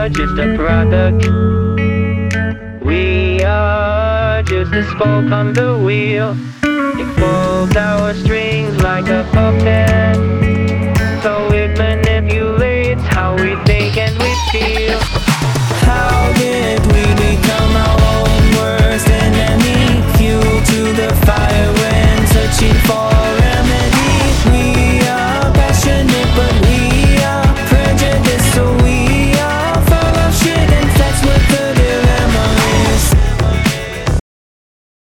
are just a product. We are just a spoke on the wheel. It pulls our strings like a puppet, so it manipulates how we think and we feel.